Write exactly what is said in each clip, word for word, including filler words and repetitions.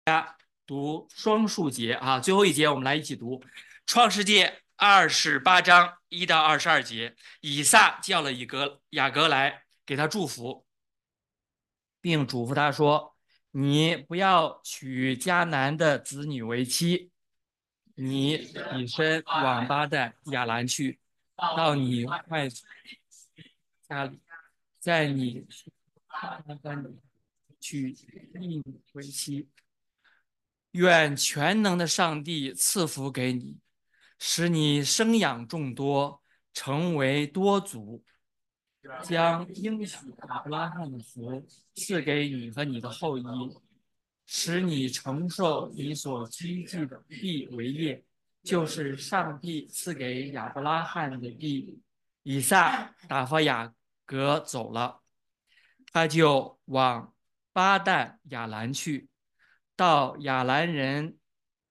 读双数节啊，最后一节我们来一起读《创世纪二十八章一到二十二节。以撒叫了以格雅各来，给他祝福，并嘱咐他说：“你不要娶迦南的子女为妻，你以身往巴旦亚兰去，到你外祖家里，在你他里娶一女为妻。愿全能的上帝赐福给你，使你生养众多，成为多族，将应许亚伯拉罕的福赐给你和你的后裔，使你承受你所居住的地为业，就是上帝赐给亚伯拉罕的地。”以撒打发雅各走了，他就往巴旦亚兰去，到亚兰人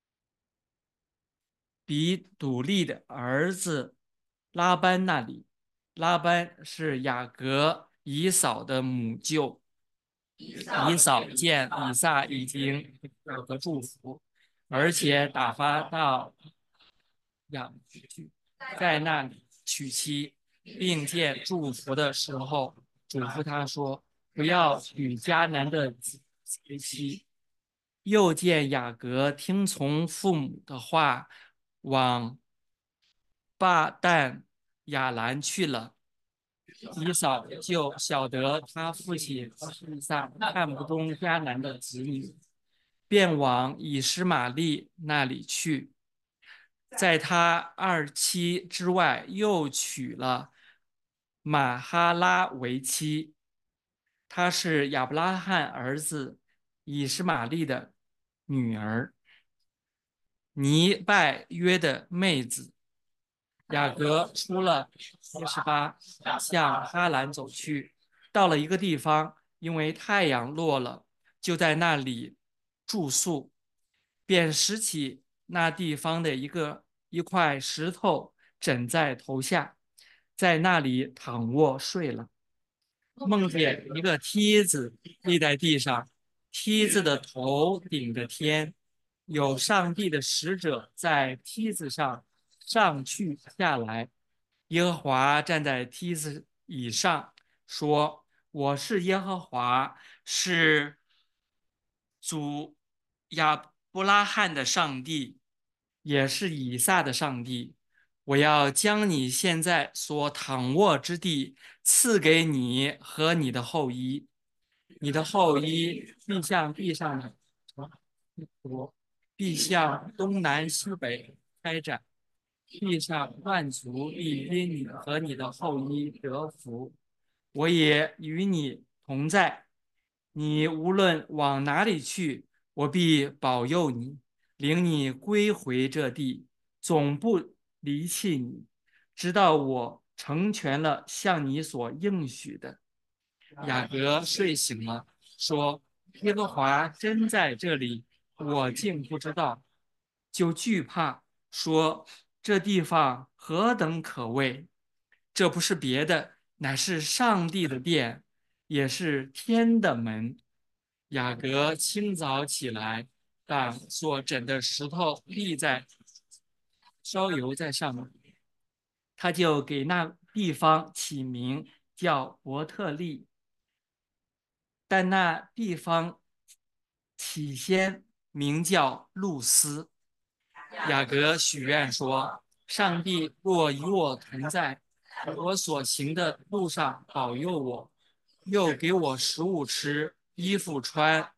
比笃利的儿子拉班那里。拉班是雅各以扫的母舅。以扫见以撒已经有个祝福，而且打发到亚去，在那里娶妻，并见祝福的时候，嘱咐他说：“不要娶迦南的子为妻。”又见雅各听从父母的话，往巴旦亚兰去了。以扫就晓得他父亲以撒看不中迦南的子女，便往以实玛利那里去，在他二妻之外又娶了玛哈拉为妻。她是亚伯拉罕儿子以实玛利的女儿，尼拜约的妹子。雅各出了耶十巴，向哈兰走去，到了一个地方，因为太阳落了，就在那里住宿，便拾起那地方的一个一块石头枕在头下，在那里躺卧睡了。梦见一个梯子立在地上，梯子的头顶着天，有上帝的使者在梯子上上去下来。耶和华站在梯子以上，说：“我是耶和华，是祖亚伯拉罕的上帝，也是以撒的上帝。我要将你现在所躺卧之地赐给你和你的后裔，你的后裔必向地上的国，必向东南西北开展。地上万族必因你和你的后裔得福。我也与你同在，你无论往哪里去，我必保佑你，领你归回这地，总不离弃你，直到我成全了向你所应许的。”雅各睡醒了，说：“耶和华真在这里，我竟不知道。”就惧怕，说：“这地方何等可畏！这不是别的，乃是上帝的殿，也是天的门。”雅各清早起来，把所枕的石头立在烧油在上面，他就给那地方起名叫伯特利。但那地方起先名叫路斯。雅各许愿说：上帝若与我同在，我所行的路上保佑我，又给我食物吃，衣服穿，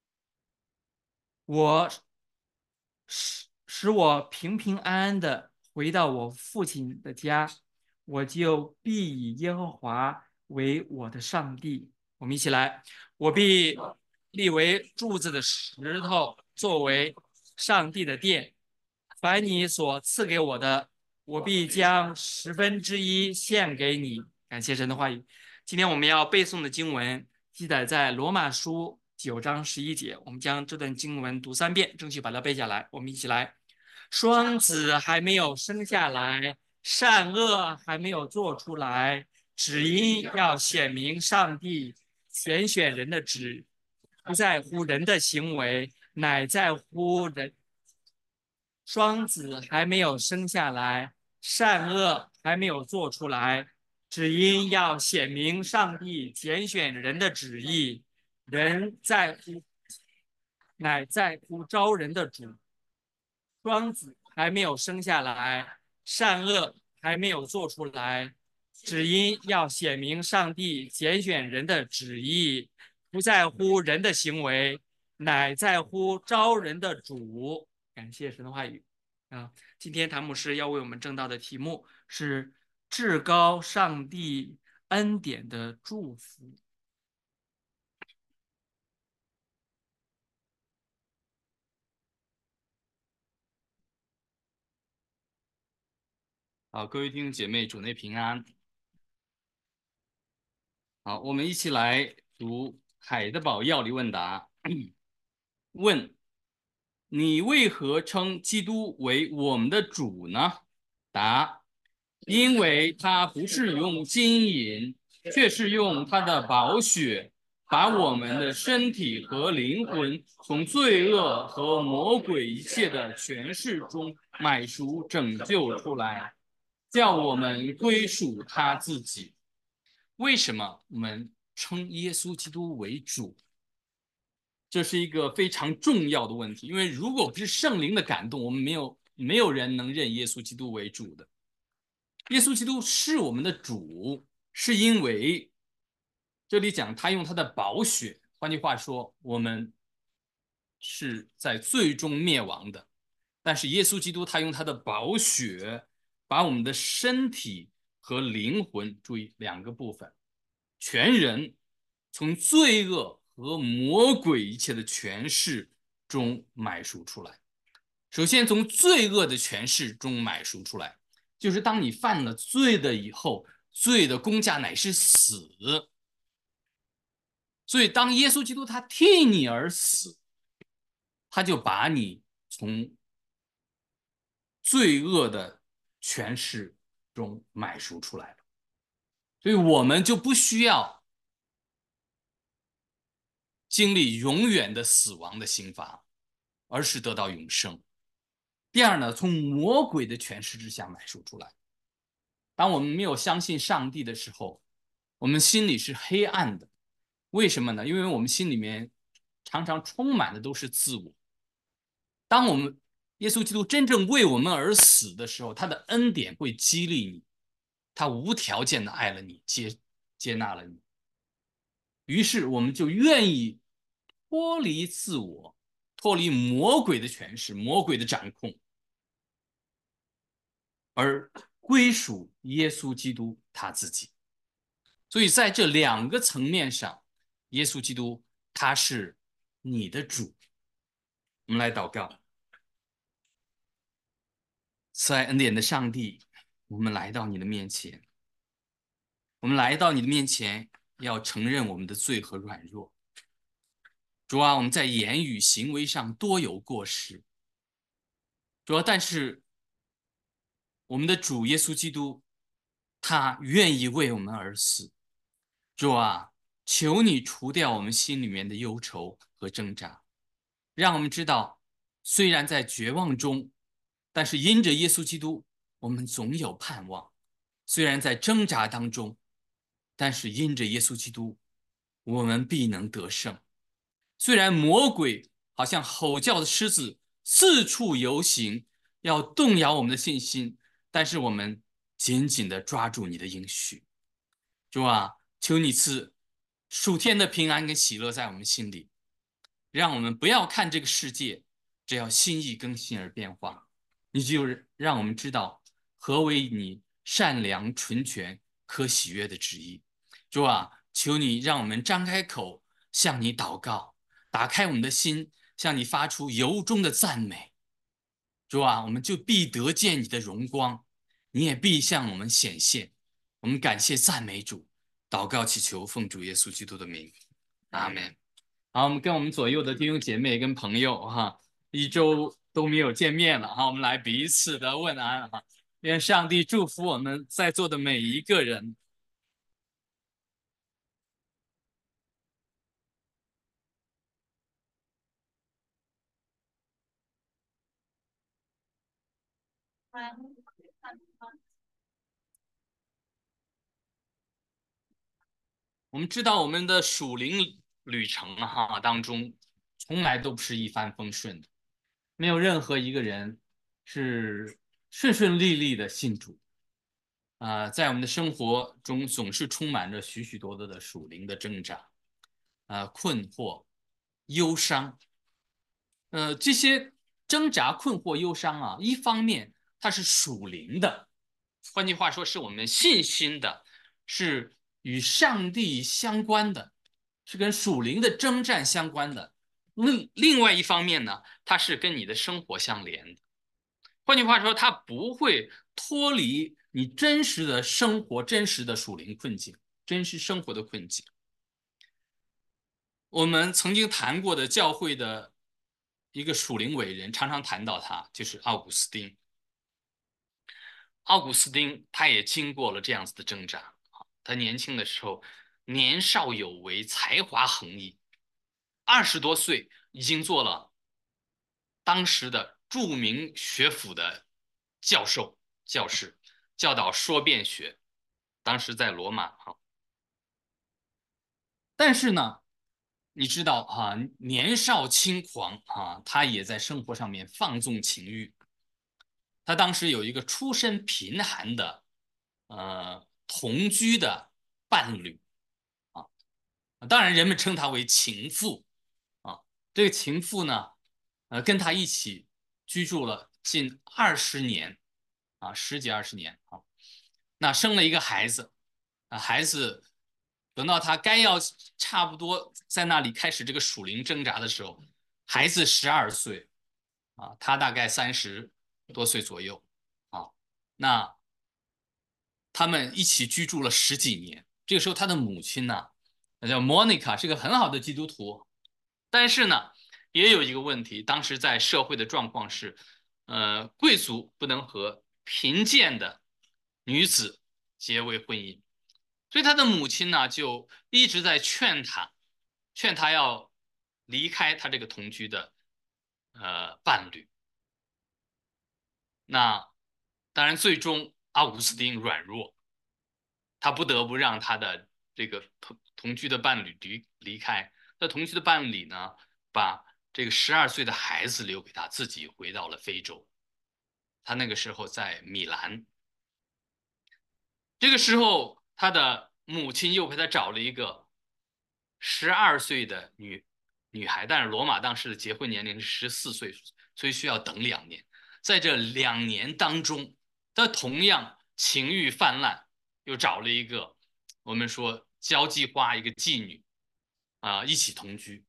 我使使我平平安安的回到我父亲的家，我就必以耶和华为我的上帝。我们一起来，我必立为柱子的石头，作为上帝的殿。凡你所赐给我的，我必将十分之一献给你。感谢神的话语。今天我们要背诵的经文记载在罗马书九章十一节。我们将这段经文读三遍，争取把它背下来。我们一起来。双子还没有生下来，善恶还没有做出来，只因要显明上帝拣选人的旨，不在乎人的行为， 乃在乎人。双子还没有生下来，善恶还没有做出来，只因要显明上帝拣选人的旨意。人在乎，乃在乎招人的主。双子还没有生下来，善恶还没有做出来，只因要显明上帝拣选人的旨意，不在乎人的行为，乃在乎招人的主。感谢神的话语啊！今天谭牧师要为我们正道的题目是至高上帝恩典的祝福。 好，各位弟兄姐妹，主内平安。好，我们一起来读海德堡要理问答。问：你为何称基督为我们的主呢？答：因为他不是用金银，却是用他的宝血，把我们的身体和灵魂从罪恶和魔鬼一切的权势中买赎拯救出来，叫我们归属他自己。为什么我们称耶稣基督为主？这是一个非常重要的问题，因为如果不是圣灵的感动，我们没有没有人能认耶稣基督为主的。耶稣基督是我们的主，是因为这里讲他用他的宝血，换句话说，我们是在最终灭亡的，但是耶稣基督他用他的宝血把我们的身体和灵魂，注意两个部分，全人从罪恶和魔鬼一切的权势中买赎出来。首先从罪恶的权势中买赎出来，就是当你犯了罪的以后，罪的工价乃是死。所以当耶稣基督他替你而死，他就把你从罪恶的权势中买赎出来了。所以我们就不需要经历永远的死亡的刑罚，而是得到永生。第二呢，从魔鬼的权势之下买赎出来。当我们没有相信上帝的时候，我们心里是黑暗的。为什么呢？因为我们心里面常常充满的都是自我。当我们耶稣基督真正为我们而死的时候，他的恩典会激励你，他无条件的爱了你，接接纳了你。于是我们就愿意脱离自我，脱离魔鬼的权势、魔鬼的掌控，而归属耶稣基督他自己。所以在这两个层面上，耶稣基督他是你的主。我们来祷告。慈爱恩典的上帝，我们来到你的面前，我们来到你的面前，要承认我们的罪和软弱。主啊，我们在言语行为上多有过失。主啊，但是我们的主耶稣基督，他愿意为我们而死。主啊，求你除掉我们心里面的忧愁和挣扎，让我们知道，虽然在绝望中，但是因着耶稣基督，我们总有盼望；虽然在挣扎当中，但是因着耶稣基督，我们必能得胜。虽然魔鬼好像吼叫的狮子四处游行，要动摇我们的信心，但是我们紧紧地抓住你的应许。主啊，求你赐属天的平安跟喜乐在我们心里，让我们不要看这个世界，只要心意更新而变化。你就让我们知道何为你善良、纯全、可喜悦的旨意。主啊，求你让我们张开口向你祷告，打开我们的心，向你发出由衷的赞美。主啊，我们就必得见你的荣光，你也必向我们显现。我们感谢赞美主，祷告祈求奉主耶稣基督的名，阿门。好，我们跟我们左右的弟兄姐妹跟朋友哈，一周都没有见面了哈，我们来彼此的问安哈，愿上帝祝福我们在座的每一个人。 我们知道我们的属灵旅程啊哈当中，从来都不是一帆风顺的，没有任何一个人是顺顺利利的信主啊、呃在我们的生活中总是充满着许许多多的属灵的挣扎、啊、呃困惑、忧伤。呃，这些挣扎、困惑、忧伤啊，一方面它是属灵的，换句话说，是我们信心的，是与上帝相关的，是跟属灵的征战相关的。另另外一方面呢，它是跟你的生活相连的。换句话说，它不会脱离你真实的生活、真实的属灵困境、真实生活的困境。我们曾经谈过的教会的一个属灵伟人，常常谈到他，就是奥古斯丁。奥古斯丁他也经过了这样子的挣扎。他年轻的时候年少有为，才华横溢，二十多岁已经做了当时的著名学府的教授、教师，教导说辩学，当时在罗马哈。但是呢，你知道哈、啊，年少轻狂啊，他也在生活上面放纵情欲。他当时有一个出身贫寒的呃同居的伴侣啊，当然人们称他为情妇啊。这个情妇呢，呃，跟他一起居住了近二十年啊，十几二十年啊。那生了一个孩子啊，孩子等到他该要差不多在那里开始这个属灵挣扎的时候，孩子十二岁啊，他大概三十多岁左右啊。那他们一起居住了十几年。这个时候，他的母亲呢，叫 Monica，是个很好的基督徒，但是呢，也有一个问题，当时在社会的状况是，呃，贵族不能和贫贱的女子结为婚姻，所以他的母亲呢就一直在劝他，劝他要离开他这个同居的呃伴侣。那当然，最终奥古斯丁软弱，他不得不让他的这个同同居的伴侣离离开。那同居的伴侣呢，把这个十二岁的孩子留给他，自己回到了非洲。他那个时候在米兰。这个时候，他的母亲又陪他找了一个十二岁的女女孩，但是罗马当时的结婚年龄是十四岁，所以需要等两年。在这两年当中，他同样情欲泛滥，又找了一个我们说交际花，一个妓女啊、呃一起同居。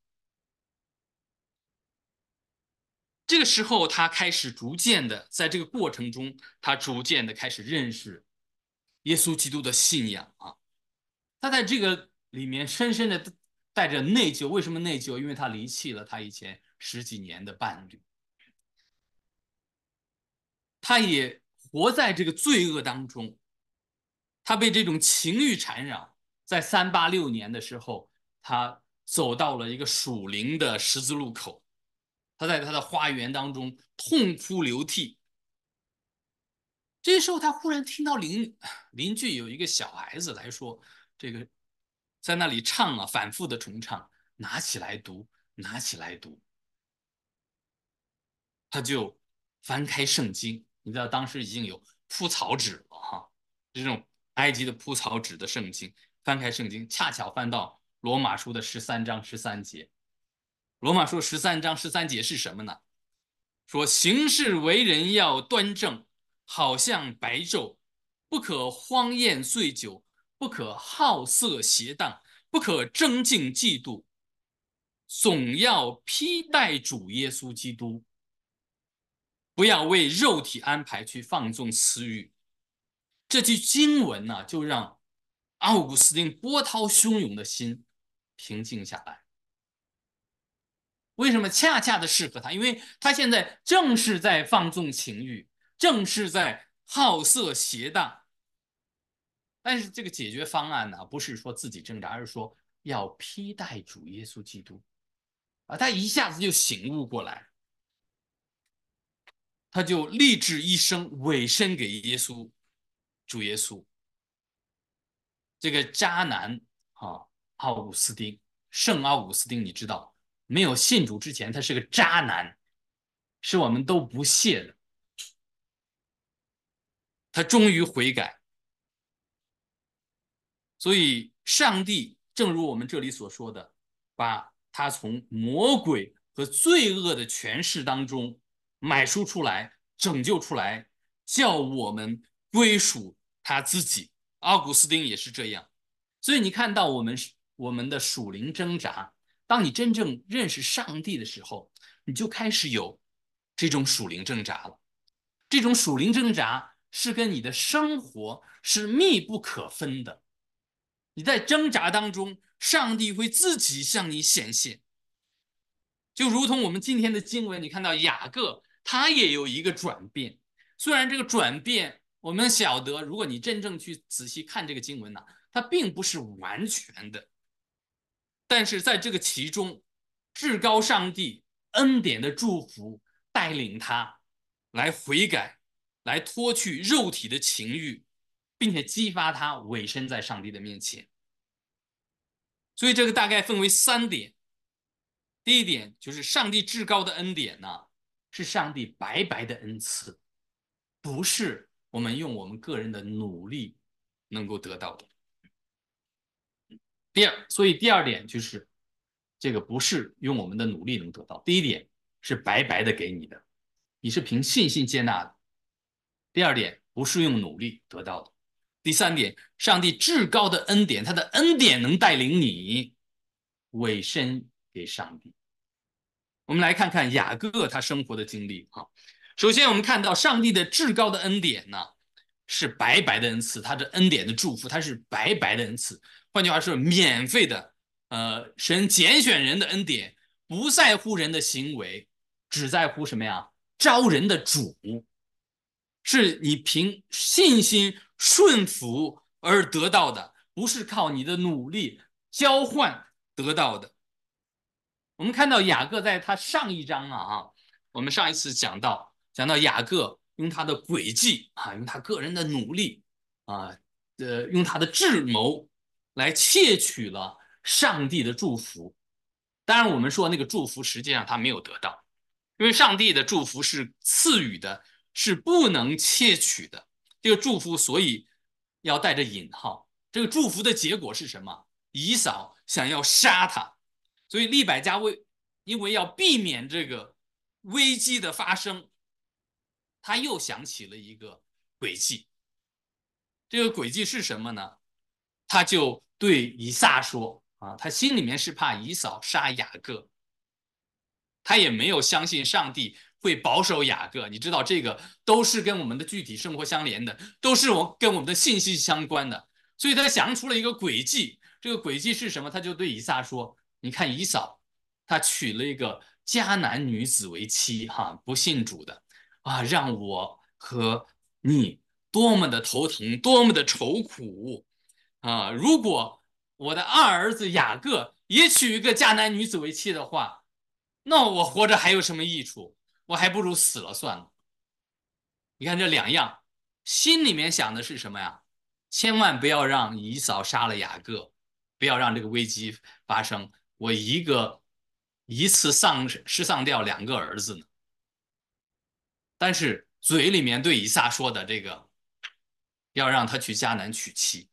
这个时候，他开始逐渐的，在这个过程中，他逐渐的开始认识耶稣基督的信仰啊。他在这个里面深深的带着内疚。为什么内疚？因为他离弃了他以前十几年的伴侣，他也活在这个罪恶当中，他被这种情欲缠绕。在三八六年的时候，他走到了一个属灵的十字路口，他在他的花园当中痛哭流涕。这时候，他忽然听到邻邻居有一个小孩子来说，这个在那里唱啊，反复的重唱，拿起来读，拿起来读。他就翻开圣经。你知道当时已经有铺草纸了哈，这种埃及的铺草纸的圣经。翻开圣经，恰巧翻到罗马书的十三章十三节。罗马书十三章十三节是什么呢？说行事为人要端正，好像白昼，不可荒宴醉酒，不可好色邪荡，不可争竞嫉妒，总要披戴主耶稣基督，不要为肉体安排去放纵私欲。这句经文呢，就让奥古斯丁波涛汹涌的心平静下来。为什么恰恰的适合他？因为他现在正是在放纵情欲，正是在好色邪荡。但是这个解决方案呢，不是说自己挣扎，而是说要披戴主耶稣基督啊。他一下子就醒悟过来， 他就立志一生委身给耶稣，主耶稣。这个渣男啊，奥古斯丁，圣奥古斯丁，你知道，没有信主之前，他是个渣男，是我们都不屑的。他终于悔改，所以上帝正如我们这里所说的，把他从魔鬼和罪恶的权势当中买赎出来，拯救出来，叫我们归属他自己。奥古斯丁也是这样。所以你看到我们我们的属灵挣扎，当你真正认识上帝的时候，你就开始有这种属灵挣扎了。这种属灵挣扎是跟你的生活是密不可分的。你在挣扎当中，上帝会自己向你显现，就如同我们今天的经文，你看到雅各他也有一个转变。虽然这个转变我们晓得，如果你真正去仔细看这个经文呢、啊，它并不是完全的，但是在这个其中，至高上帝恩典的祝福带领他来悔改，来脱去肉体的情欲，并且激发他委身在上帝的面前。所以这个大概分为三点。第一点就是上帝至高的恩典呢，是上帝白白的恩赐，不是我们用我们个人的努力能够得到的。第二，所以第二点就是这个不是用我们的努力能得到。第一点是白白的给你的，你是凭信心接纳的。第二点不是用努力得到的。第三点，上帝至高的恩典，他的恩典能带领你委身给上帝。我们来看看雅各他生活的经历啊。首先，我们看到上帝的至高的恩典呢，是白白的恩赐，他的恩典的祝福，他是白白的恩赐。换句话说，免费的。呃，神拣选人的恩典不在乎人的行为，只在乎什么呀？招人的主，是你凭信心顺服而得到的，不是靠你的努力交换得到的。我们看到雅各在他上一章啊，我们上一次讲到讲到雅各用他的诡计啊，用他个人的努力啊，呃，用他的智谋来窃取了上帝的祝福。当然，我们说那个祝福实际上他没有得到，因为上帝的祝福是赐予的，是不能窃取的。这个祝福所以要带着引号。这个祝福的结果是什么？以扫想要杀他。所以利百加为因为要避免这个危机的发生，他又想起了一个诡计。这个诡计是什么呢？他就对以撒说啊，他心里面是怕以扫杀雅各，他也没有相信上帝会保守雅各。你知道这个都是跟我们的具体生活相连的，都是我跟我们的信息相关的。所以他想出了一个诡计。这个诡计是什么？他就对以撒说，你看以扫他娶了一个迦南女子为妻，哈，不信主的啊，让我和你多么的头疼，多么的愁苦啊！如果我的二儿子雅各也娶一个迦南女子为妻的话，那我活着还有什么益处？我还不如死了算了。你看这两样，心里面想的是什么呀？千万不要让以扫杀了雅各，不要让这个危机发生。我一个一次丧失丧掉两个儿子呢。但是嘴里面对以撒说的这个，要让他去迦南娶妻。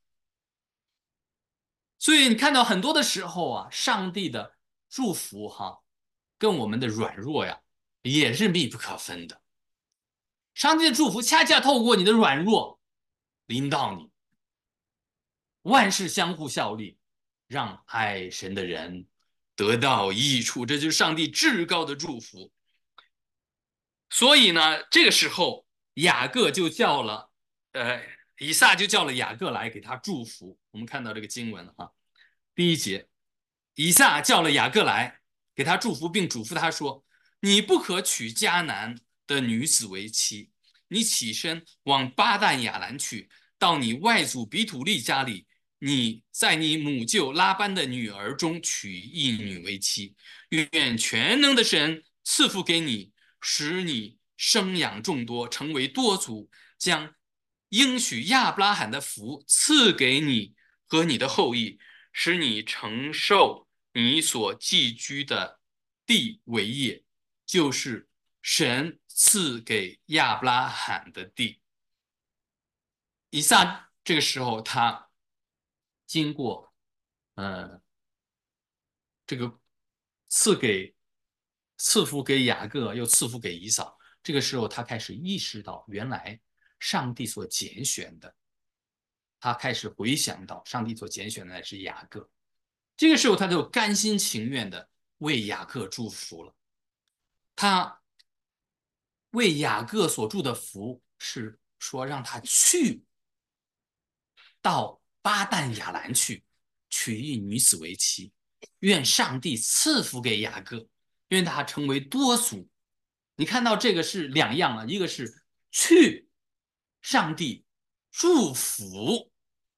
所以你看到很多的时候啊，上帝的祝福哈，跟我们的软弱呀，也是密不可分的。上帝的祝福恰恰透过你的软弱临到你，万事相互效力，让爱神的人得到益处，这就是上帝至高的祝福。所以呢，这个时候雅各就叫了，呃，以撒就叫了雅各来给他祝福。我们看到这个经文啊，第一节，以撒叫了雅各来给他祝福，并嘱咐他说：“你不可娶迦南的女子为妻，你起身往巴旦亚兰去，到你外祖比土利家里，你在你母舅拉班的女儿中娶一女为妻。愿全能的神赐福给你，使你生养众多，成为多族，将应许亚伯拉罕的福赐给你和你的后裔，使你承受你所寄居的地为业，就是神赐给亚伯拉罕的地。以撒这个时候，他经过呃这个赐给赐福给雅各，又赐福给以扫。这个时候，他开始意识到，原来上帝所拣选的，他开始回想到上帝所拣选的乃是雅各。这个时候，他就甘心情愿的为雅各祝福了。他为雅各所祝的福是说，让他去到巴旦亚兰去，娶一女子为妻，愿上帝赐福给雅各，愿他成为多族。你看到这个是两样了，一个是去上帝祝福。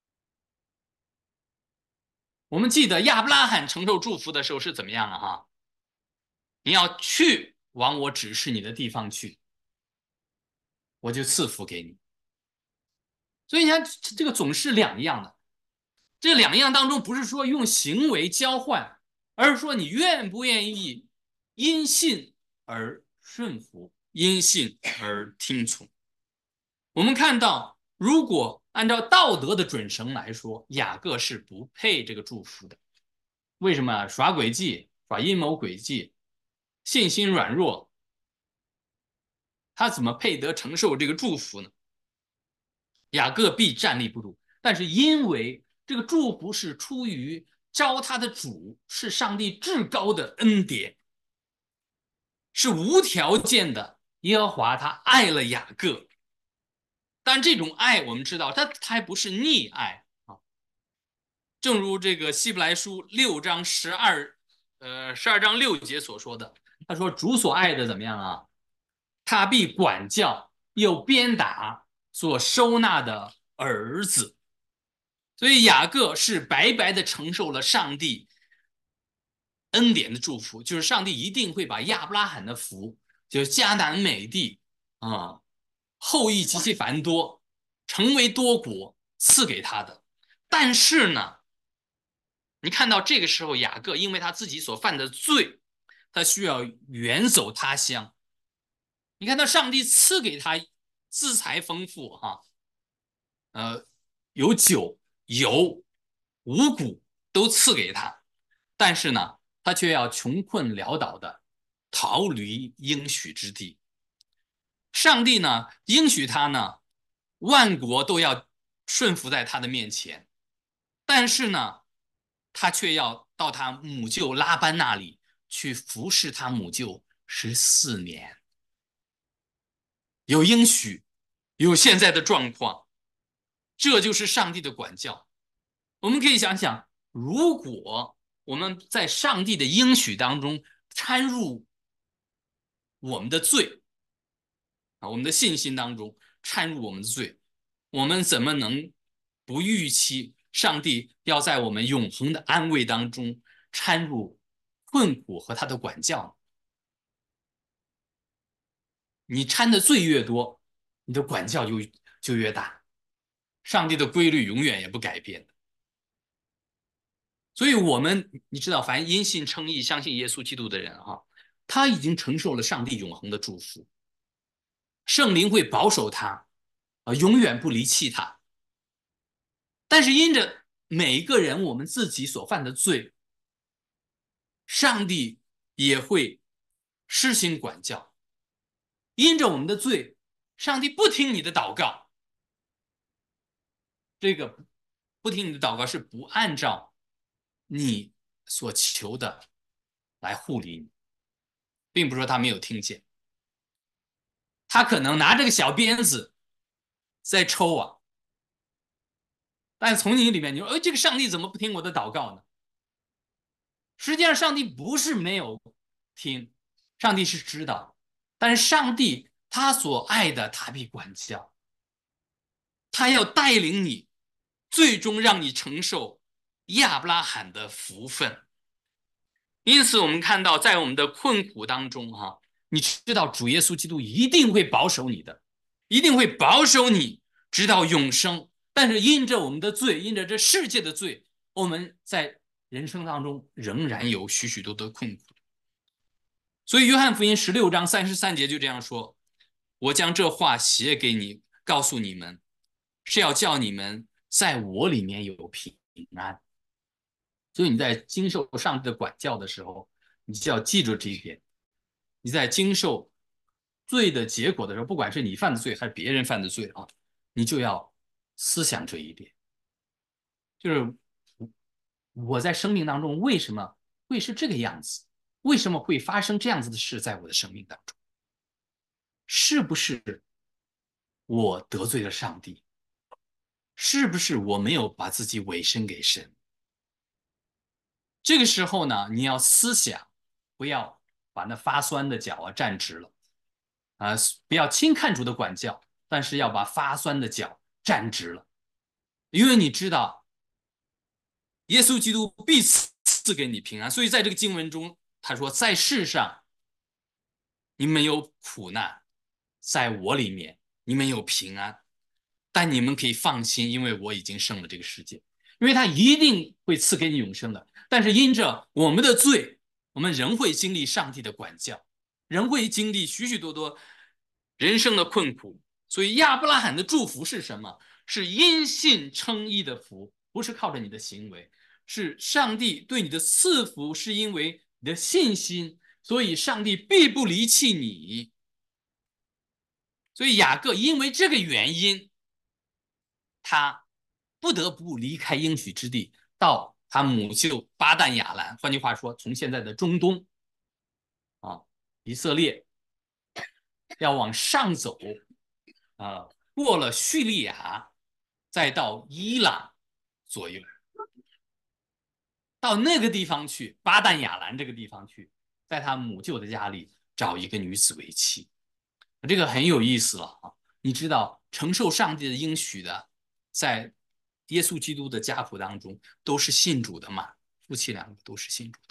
我们记得亚伯拉罕承受祝福的时候是怎么样啊？哈，你要去往我指示你的地方去，我就赐福给你。所以你看，这个总是两样的。这两样当中不是说用行为交换，而是说你愿不愿意因信而顺服，因信而听从。我们看到，如果按照道德的准绳来说，雅各是不配这个祝福的。为什么？耍诡计，耍阴谋诡计，信心软弱，他怎么配得承受这个祝福呢？雅各必站立不住。但是因为这个祝福是出于招他的主，是上帝至高的恩典，是无条件的。耶和华他爱了雅各，但这种爱我们知道，他他还不是溺爱啊。正如这个希伯来书六章十二，呃，十二章六节所说的，他说主所爱的怎么样啊？他必管教又鞭打所收纳的儿子。所以雅各是白白的承受了上帝恩典的祝福，就是上帝一定会把亚伯拉罕的福，就是迦南美地啊，后裔极其繁多，成为多国赐给他的。但是呢，你看到这个时候，雅各因为他自己所犯的罪，他需要远走他乡。你看到上帝赐给他资财丰富哈、啊，呃，有酒油五谷都赐给他，但是呢，他却要穷困潦倒的逃离应许之地。上帝呢，应许他呢，万国都要顺服在他的面前，但是呢，他却要到他母舅拉班那里去服侍他母舅十四年。有应许，有现在的状况，这就是上帝的管教。我们可以想想，如果我们在上帝的应许当中掺入我们的罪啊，我们的信心当中掺入我们的罪，我们怎么能不预期上帝要在我们永恒的安慰当中掺入困苦和他的管教呢？你掺的罪越多，你的管教就就越大。上帝的规律永远也不改变的。所以我们你知道，凡因信称义、相信耶稣基督的人哈，他已经承受了上帝永恒的祝福，圣灵会保守他啊，永远不离弃他。但是因着每一个人我们自己所犯的罪，上帝也会施行管教。因着我们的罪，上帝不听你的祷告，这个不听你的祷告是不按照你所求的来护理你，并不是说他没有听见，他可能拿这个小鞭子在抽啊，但从你里面你说，哎，这个上帝怎么不听我的祷告呢？实际上，上帝不是没有听，上帝是知道，但是上帝他所爱的，他必管教，他要带领你，最终让你承受亚伯拉罕的福分。因此，我们看到在我们的困苦当中，哈， 你知道主耶稣基督一定会保守你的，一定会保守你直到永生。但是因着我们的罪，因着这世界的罪，我们在人生当中仍然有许许多多的困苦。所以约翰福音十六章三十三节就这样说：我将这话写给你，告诉你们，是要叫你们在我里面有平安。所以你在经受上帝的管教的时候，你就要记住这一点。你在经受罪的结果的时候，不管是你犯的罪还是别人犯的罪啊，你就要思想这一点，就是我在生命当中为什么会是这个样子？为什么会发生这样子的事在我的生命当中？是不是我得罪了上帝？是不是我没有把自己委身给神？这个时候呢，你要思想，不要把那发酸的脚啊站直了啊，不要轻看主的管教，但是要把发酸的脚站直了，因为你知道，耶稣基督必赐给你平安。所以在这个经文中，他说，在世上你们有苦难，在我里面你们有平安，但你们可以放心，因为我已经胜了这个世界，因为他一定会赐给你永生的。但是因着我们的罪，我们仍会经历上帝的管教，仍会经历许许多多人生的困苦。所以亚伯拉罕的祝福是什么？是因信称义的福，不是靠着你的行为，是上帝对你的赐福，是因为你的信心，所以上帝必不离弃你。所以雅各因为这个原因，他不得不离开应许之地，到他母舅巴旦亚兰，换句话说，从现在的中东啊，以色列要往上走啊，过了叙利亚，再到伊朗左右，到那个地方去，巴旦亚兰这个地方去，在他母舅的家里找一个女子为妻。这个很有意思了啊！你知道承受上帝的应许的，在耶稣基督的家谱当中都是信主的嘛，夫妻两个都是信主的。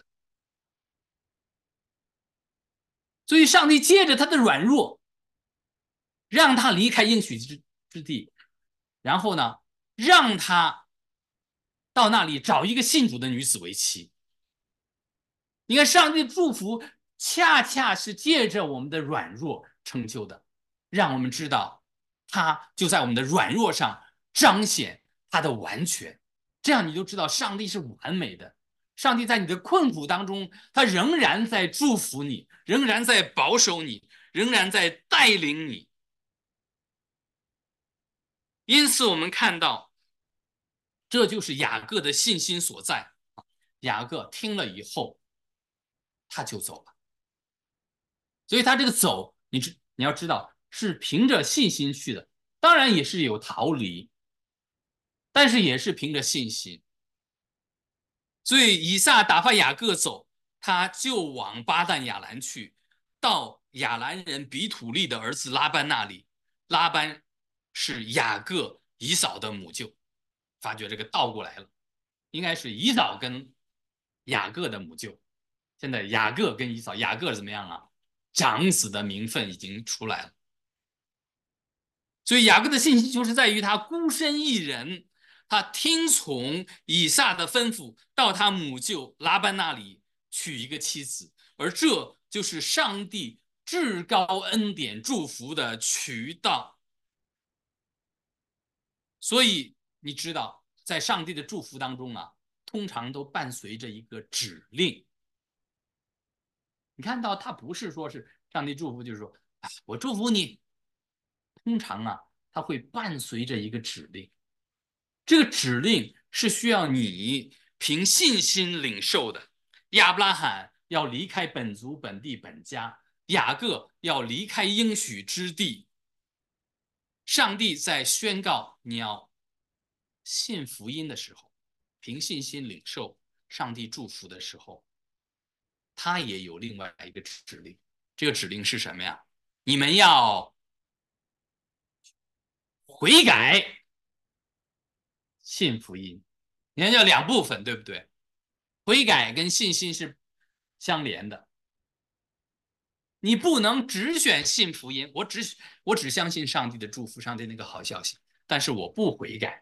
所以上帝借着他的软弱，让他离开应许之之地，然后呢，让他到那里找一个信主的女子为妻。你看，上帝的祝福恰恰是借着我们的软弱成就的，让我们知道他就在我们的软弱上彰显他的完全，这样你就知道上帝是完美的。上帝在你的困苦当中，他仍然在祝福你，仍然在保守你，仍然在带领你。因此，我们看到，这就是雅各的信心所在。雅各听了以后，他就走了。所以他这个走，你知你要知道是凭着信心去的，当然也是有逃离，但是也是凭着信心。所以以撒打发雅各走，他就往巴旦亚兰去，到亚兰人比土利的儿子拉班那里。拉班是雅各以扫的母舅，发觉这个倒过来了，应该是以扫跟雅各的母舅。现在雅各跟以扫，雅各怎么样啊？长子的名分已经出来了。所以雅各的信心就是在于他孤身一人，他听从以撒的吩咐，到他母舅拉班那里娶一个妻子，而这就是上帝至高恩典祝福的渠道。所以你知道，在上帝的祝福当中啊，通常都伴随着一个指令。你看到他不是说是上帝祝福，就是说，哎，我祝福你。通常啊，它会伴随着一个指令，这个指令是需要你凭信心领受的。亚伯拉罕要离开本族本地本家，雅各要离开应许之地。上帝在宣告你要信福音的时候，凭信心领受上帝祝福的时候，他也有另外一个指令。这个指令是什么呀？你们要悔改，信福音。你看，叫两部分，对不对？悔改跟信心是相连的。 你不能只选信福音，我只我只相信上帝的祝福，上帝那个好消息，但是我不悔改。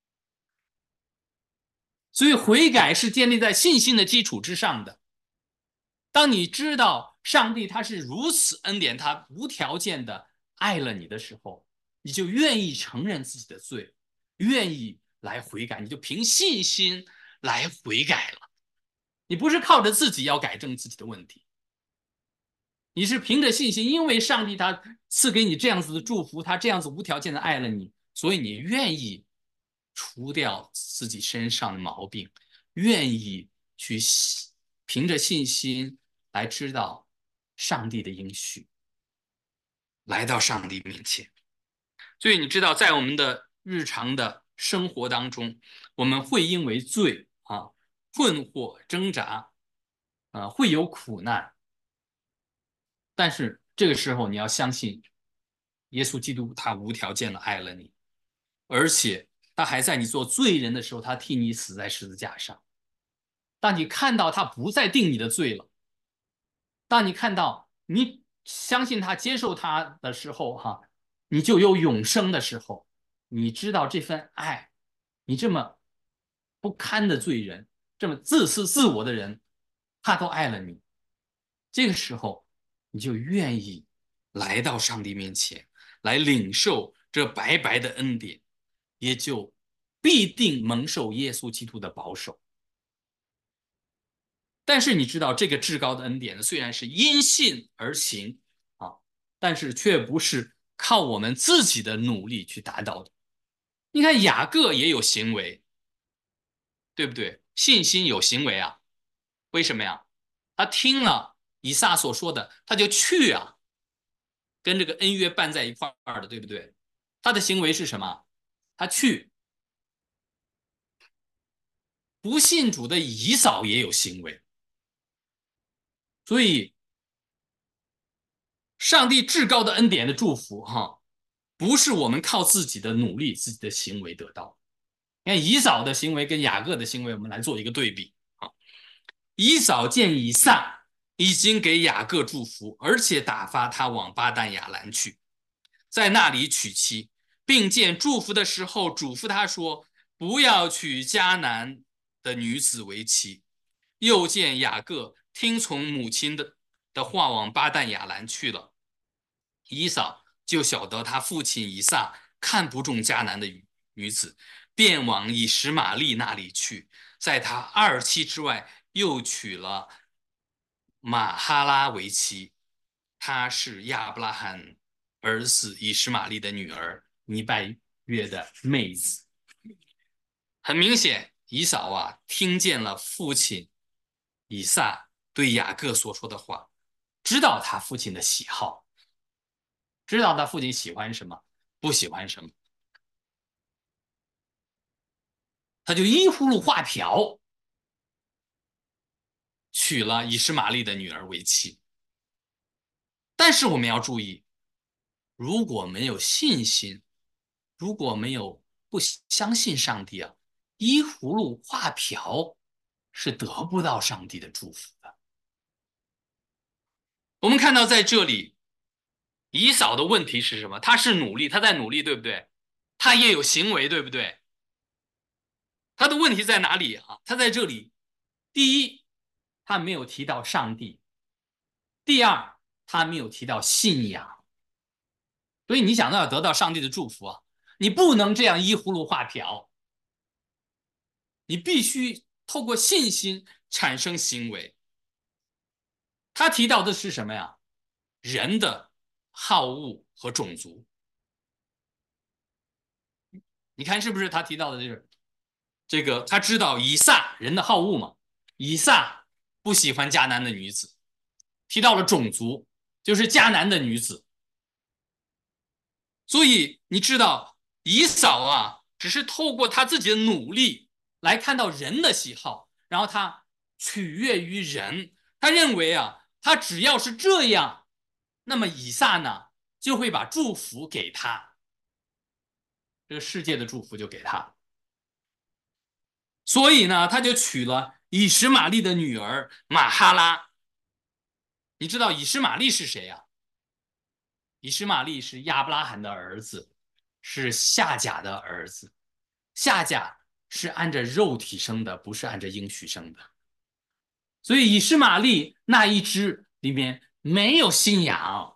所以悔改是建立在信心的基础之上的。当你知道上帝他是如此恩典，他无条件的爱了你的时候，你就愿意承认自己的罪，愿意来悔改，你就凭信心来悔改了。你不是靠着自己要改正自己的问题，你是凭着信心，因为上帝他赐给你这样子的祝福，他这样子无条件的爱了你，所以你愿意除掉自己身上的毛病，愿意去凭着信心来知道上帝的应许，来到上帝面前。所以你知道，在我们的日常的生活当中，我们会因为罪啊困惑挣扎啊，会有苦难，但是这个时候你要相信耶稣基督他无条件的爱了你，而且他还在你做罪人的时候，他替你死在十字架上。当你看到他不再定你的罪了，当你看到你相信他接受他的时候哈，你就有永生的时候，你知道这份爱，你这么不堪的罪人，这么自私自我的人，他都爱了你。这个时候你就愿意来到上帝面前，来领受这白白的恩典，也就必定蒙受耶稣基督的保守。但是你知道，这个至高的恩典呢，虽然是因信而行啊，但是却不是靠我们自己的努力去达到的。你看雅各也有行为，对不对？信心有行为啊，为什么呀？他听了以撒所说的，他就去啊，跟这个恩约办在一块儿的，对不对？他的行为是什么？他去。不信主的以扫也有行为，所以上帝至高的恩典的祝福哈，不是我们靠自己的努力、自己的行为得到。你看以扫的行为跟雅各的行为，我们来做一个对比啊。以扫见以撒已经给雅各祝福，而且打发他往巴旦亚兰去，在那里娶妻，并见祝福的时候嘱咐他说：不要娶迦南的女子为妻。又见雅各听从母亲的的话，往巴旦亚兰去了。以扫就晓得他父亲以撒看不中迦南的女子，便往以实玛利那里去，在他二妻之外又娶了玛哈拉为妻，她是亚伯拉罕儿子以实玛利的女儿，尼拜约的妹子。很明显，以扫啊听见了父亲以撒对雅各所说的话，知道他父亲的喜好，知道他父亲喜欢什么，不喜欢什么，他就依葫芦画瓢，娶了以实玛利的女儿为妻。但是我们要注意，如果没有信心，如果没有不相信上帝啊，依葫芦画瓢是得不到上帝的祝福的。我们看到在这里，以扫的问题是什么？他是努力，他在努力，对不对？他也有行为，对不对？他的问题在哪里啊？他在这里，第一，他没有提到上帝；第二，他没有提到信仰。所以你想要得到上帝的祝福啊，你不能这样依葫芦画瓢，你必须透过信心产生行为。他提到的是什么呀？人的好恶和种族。你看是不是他提到的这个？这个他知道以撒人的好恶嘛？以撒不喜欢迦南的女子，提到了种族，就是迦南的女子。所以你知道以扫啊，只是透过他自己的努力来看到人的喜好，然后他取悦于人，他认为啊，他只要是这样，那么以撒呢就会把祝福给他，这个世界的祝福就给他。所以呢，他就娶了以实玛利的女儿玛哈拉。 你知道以实玛利是谁呀、啊？以实玛利是亚伯拉罕的儿子，是夏甲的儿子。夏甲是按着肉体生的，不是按着应许生的。所以以实玛利那一支里面没有信仰，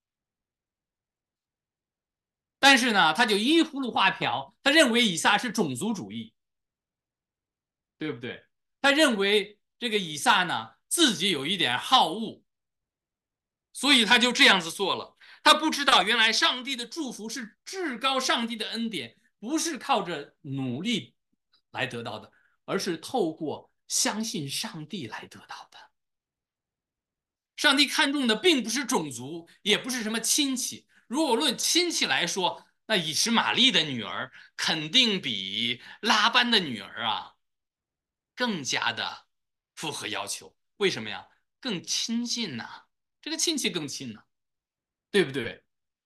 但是呢，他就依葫芦画瓢，他认为以撒是种族主义，对不对？他认为这个以撒呢自己有一点好恶，所以他就这样子做了。他不知道原来上帝的祝福是至高上帝的恩典，不是靠着努力来得到的，而是透过相信上帝来得到的。上帝看重的并不是种族，也不是什么亲戚。如果论亲戚来说，那以实玛利的女儿肯定比拉班的女儿啊更加的符合要求。为什么呀？更亲近呐、啊，这个亲戚更亲呐、啊，对不对？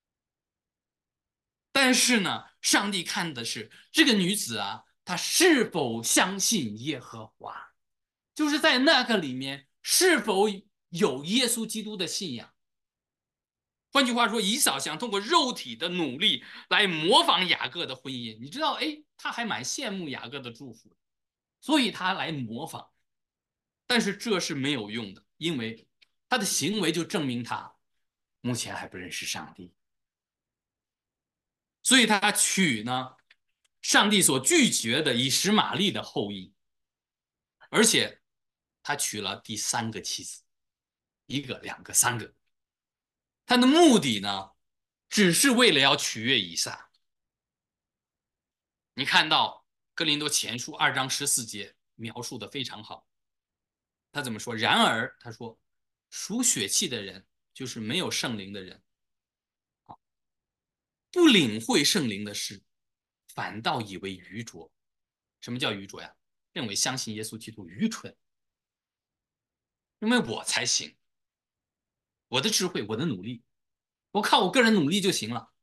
但是呢，上帝看的是这个女子啊，她是否相信耶和华，就是在那个里面是否有耶稣基督的信仰。换句话说，以扫想通过肉体的努力来模仿雅各的婚姻，你知道，哎，他还蛮羡慕雅各的祝福，所以他来模仿。但是这是没有用的，因为他的行为就证明他目前还不认识上帝，所以他娶呢上帝所拒绝的以实玛利的后裔，而且他娶了第三个妻子，一个、两个、三个。他的目的呢，只是为了要取悦以撒。你看到哥林多前书二章十四节描述的非常好，他怎么说？然而他说，属血气的人就是没有圣灵的人，不领会圣灵的事，反倒以为愚拙。什么叫愚拙呀？认为相信耶稣基督愚蠢，因为我才行，我的智慧，我的努力，我靠我个人努力就行了，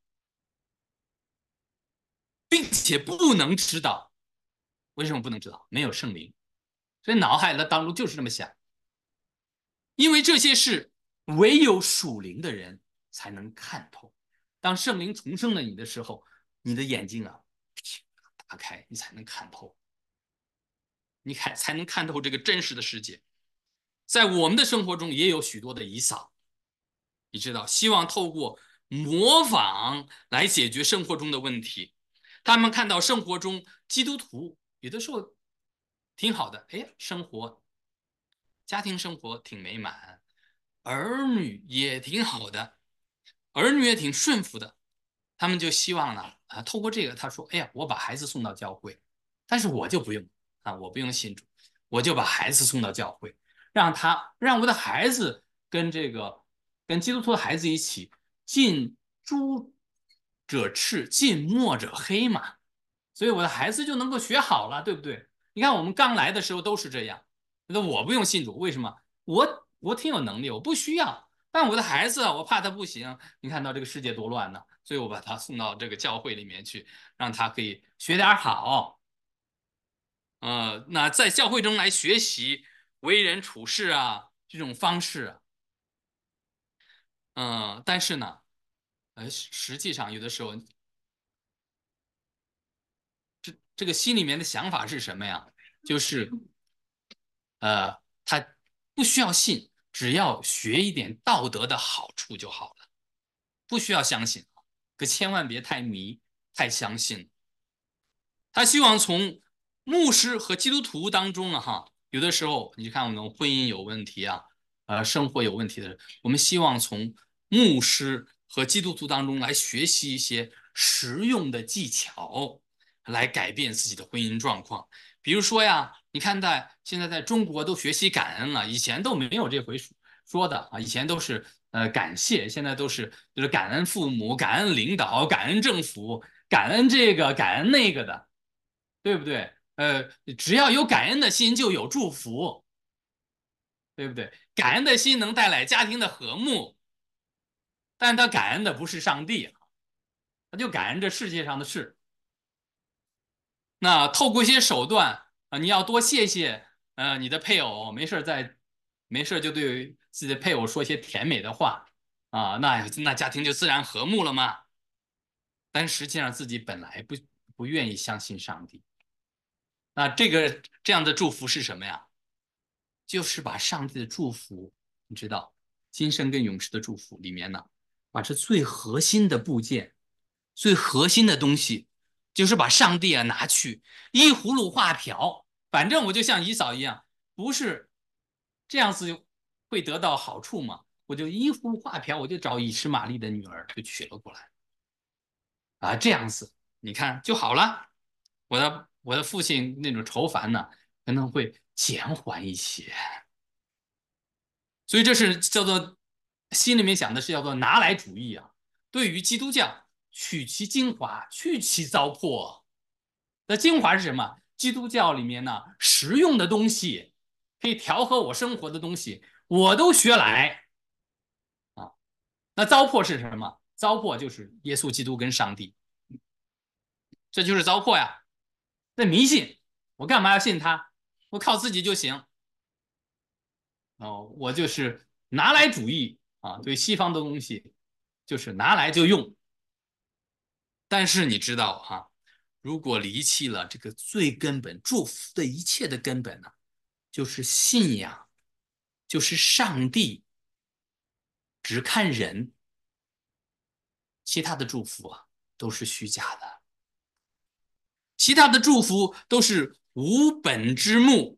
并且不能知道。为什么不能知道？没有圣灵，所以脑海的当中就是这么想。因为这些事唯有属灵的人才能看透。当圣灵重生了你的时候，你的眼睛啊打开，你才能看透，你看才能看透这个真实的世界。在我们的生活中也有许多的以扫，你知道，希望透过模仿来解决生活中的问题。他们看到生活中基督徒有的时候挺好的，哎，生活家庭生活挺美满，儿女也挺好的，儿女也挺顺服的，他们就希望呢，啊，透过这个，他说，哎呀，我把孩子送到教会，但是我就不用啊，我不用信主，我就把孩子送到教会，让他让我的孩子跟这个跟基督徒的孩子一起近朱者赤，近墨者黑嘛，所以我的孩子就能够学好了，对不对？你看我们刚来的时候都是这样，那我不用信主，为什么？我我挺有能力，我不需要。但我的孩子啊，我怕他不行。你看到这个世界多乱呢，所以我把他送到这个教会里面去，让他可以学点好。呃，那在教会中来学习为人处事啊这种方式啊，嗯、呃但是呢，呃，实际上有的时候这这个心里面的想法是什么呀？就是呃，他不需要信，只要学一点道德的好处就好了，不需要相信，可千万别太迷，太相信。他希望从牧师和基督徒当中啊，哈，有的时候你看我们婚姻有问题啊，呃，生活有问题的人，我们希望从牧师和基督徒当中来学习一些实用的技巧，来改变自己的婚姻状况。比如说呀，你看在现在在中国都学习感恩了，以前都没有这回说的啊，以前都是呃感谢，现在都是就是感恩父母、感恩领导、感恩政府、感恩这个、感恩那个的。对不对？呃，只要有感恩的心，就有祝福，对不对？感恩的心能带来家庭的和睦，但他感恩的不是上帝，他就感恩这世界上的事。那透过一些手段啊，你要多谢谢呃你的配偶，没事在没事就对自己的配偶说一些甜美的话啊，那那家庭就自然和睦了嘛。但实际上自己本来不不愿意相信上帝。那这个这样的祝福是什么呀？就是把上帝的祝福，你知道，今生跟永世的祝福里面呢，把这最核心的部件、最核心的东西，就是把上帝啊拿去依葫芦画瓢，反正我就像以扫一样，不是这样子会得到好处吗？我就依葫芦画瓢，我就找以实玛利的女儿就娶了过来啊，这样子你看就好了。我的我的父亲那种愁烦呢，可能会减缓一些。所以这是叫做心里面想的是叫做拿来主义啊。对于基督教，取其精华，去其糟粕。那精华是什么？基督教里面呢，实用的东西，可以调和我生活的东西，我都学来啊。那糟粕是什么？糟粕就是耶稣基督跟上帝，这就是糟粕呀。那迷信，我干嘛要信他？我靠自己就行。哦，我就是拿来主义啊，对西方的东西就是拿来就用。但是你知道哈、啊，如果离弃了这个最根本祝福的一切的根本呢，就是信仰，就是上帝，只看人，其他的祝福啊都是虚假的，其他的祝福都是无本之木。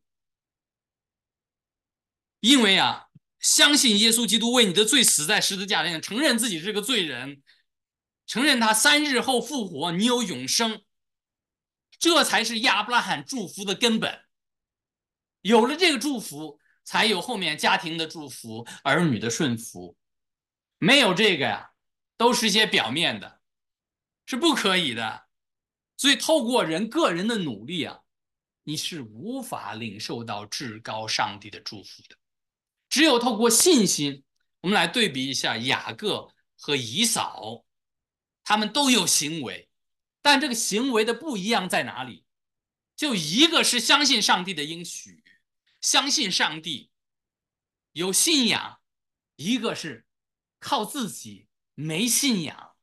因为啊，相信耶稣基督为你的罪死在十字架上，承认自己是个罪人，承认他三日后复活，你有永生，这才是亚伯拉罕祝福的根本。有了这个祝福，才有后面家庭的祝福，儿女的顺服。没有这个呀，都是一些表面的，是不可以的。所以，透过人个人的努力啊，你是无法领受到至高上帝的祝福的。只有透过信心，我们来对比一下雅各和以扫，他们都有行为，但这个行为的不一样在哪里？就一个是相信上帝的应许，相信上帝，有信仰；一个是靠自己，没信仰。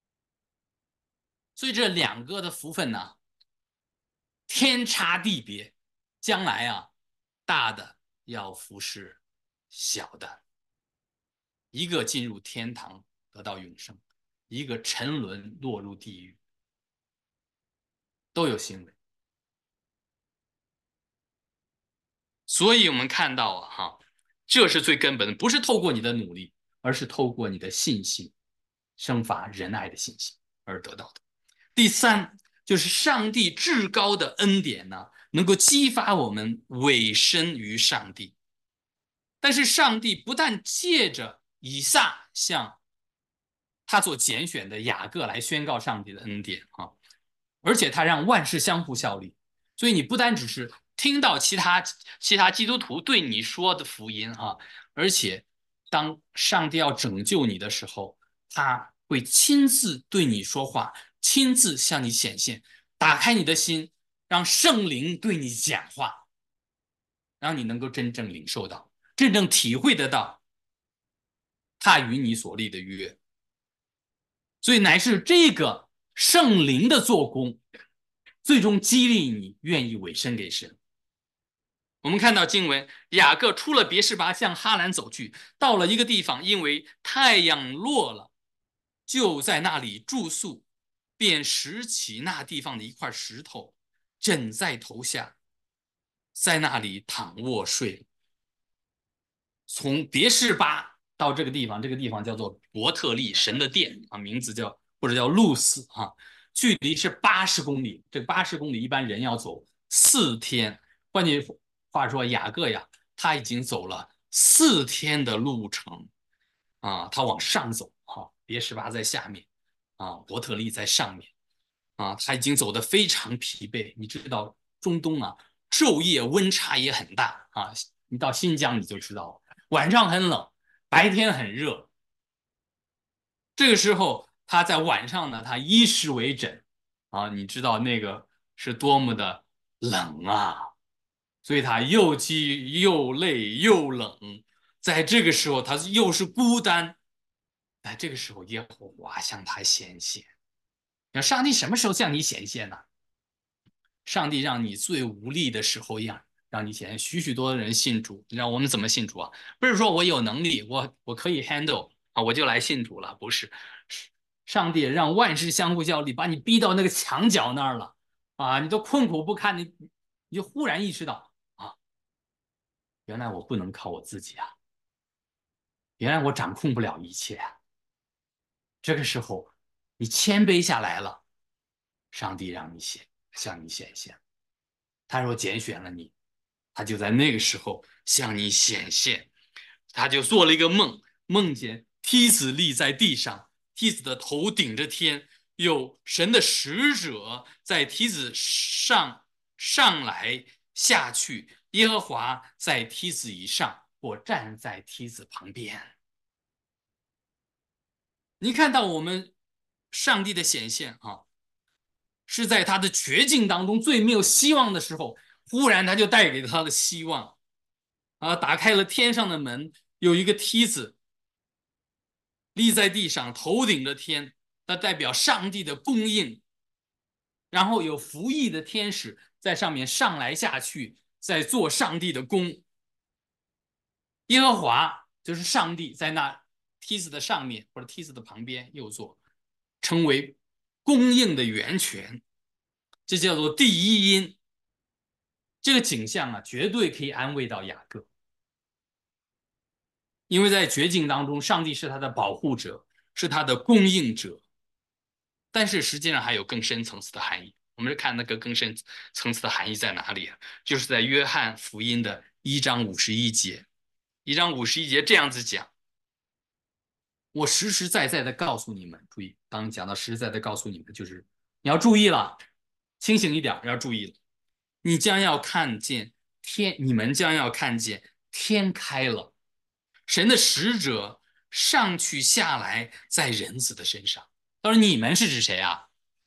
所以这两个的福分呢，天差地别。将来啊，大的要服侍小的。一个进入天堂得到永生，一个沉沦落入地狱，都有行为。所以我们看到啊，哈，这是最根本的，不是透过你的努力，而是透过你的信心，生发仁爱的信心而得到的。第三，就是上帝至高的恩典呢，能够激发我们委身于上帝。但是上帝不但借着以撒向他所拣选的雅各来宣告上帝的恩典啊，而且他让万事相互效力。所以你不单只是听到其他其他基督徒对你说的福音啊，而且当上帝要拯救你的时候，他会亲自对你说话，亲自向你显现，打开你的心，让圣灵对你讲话，让你能够真正领受到，真正体会得到他与你所立的约。所以乃是这个圣灵的做工，最终激励你愿意委身给神。我们看到经文，雅各出了别是巴，向哈兰走去，到了一个地方，因为太阳落了，就在那里住宿，便拾起那地方的一块石头，枕在头下，在那里躺卧睡。从别是巴到这个地方，这个地方叫做伯特利神的殿啊，名字叫或者叫路斯啊，距离是八十公里。这个八十公里一般人要走四天。换句话说，雅各呀，他已经走了四天的路程啊，他往上走哈、啊，别是巴在下面啊，伯特利在上面啊，他已经走得非常疲惫。你知道中东啊，昼夜温差也很大啊，你到新疆你就知道了。晚上很冷，白天很热。这个时候，他在晚上呢，他衣食为枕啊，你知道那个是多么的冷啊！ 所以他又饥又累又冷，在这个时候他又是孤单，在这个时候耶和华向他显现。那上帝什么时候向你显现呢？上帝让你最无力的时候让让你显现。许许多的人信主，你知道我们怎么信主啊？不是说我有能力，我我可以 handle 啊，我就来信主了，不是。上帝让万事相互效力，把你逼到那个墙角那儿了啊，你都困苦不堪，你你就忽然意识到啊，原来我不能靠我自己啊，原来我掌控不了一切啊。这个时候你谦卑下来了，上帝让你显向你显现，他说拣选了你，他就在那个时候向你显现。他就做了一个梦，梦见梯子立在地上，梯子的头顶着天，有神的使者在梯子上上来下去，耶和华在梯子以上，我站在梯子旁边。你看到我们上帝的显现啊，是在他的绝境当中最没有希望的时候，忽然他就带给他的希望啊，打开了天上的门，有一个梯子立在地上，头顶着天，它代表上帝的供应。然后有服役的天使在上面上来下去，在做上帝的工。耶和华就是上帝，在那梯子的上面或者梯子的旁边又做，称为供应的源泉，这叫做第一因。这个景象啊，绝对可以安慰到雅各，因为在绝境当中，上帝是他的保护者，是他的供应者。但是实际上还有更深层次的含义。我们是看那个更深层次的含义在哪里啊？就是在约翰福音的一章五十一节，一章五十一节这样子讲：我实实在在的告诉你们，注意，当讲到实实在在的告诉你们，就是你要注意了，清醒一点，要注意了，你将要看见天，你们将要看见天开了，神的使者上去下来在人子的身上。他说你们是指谁啊？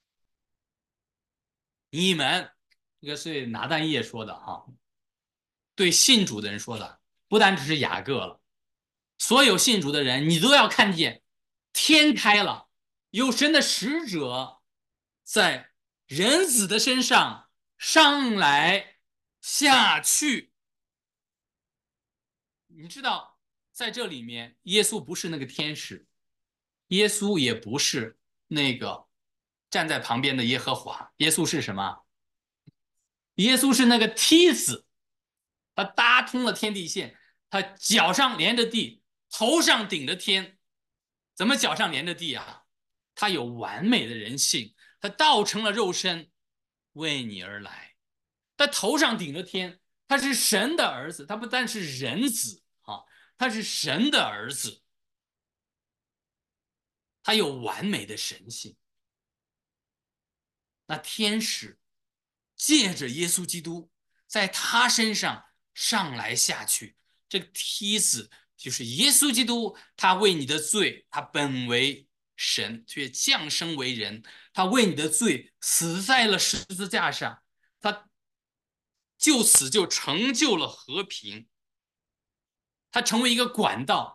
你们，这个是拿但业说的哈，对信主的人说的，不单只是雅各了，所有信主的人，你都要看见天开了，有神的使者在人子的身上上来下去。你知道，在这里面，耶稣不是那个天使，耶稣也不是那个站在旁边的耶和华，耶稣是什么？耶稣是那个梯子，他搭通了天地线，他脚上连着地，头上顶着天。怎么脚上连着地啊？他有完美的人性，他道成了肉身，为你而来。他头上顶着天，他是神的儿子，他不但是人子啊，他是神的儿子，他有完美的神性。那天使借着耶稣基督在他身上上来下去，这个梯子就是耶稣基督，他为你的罪，他本为神，却降生为人，他为你的罪死在了十字架上，他就此就成就了和平，他成为一个管道。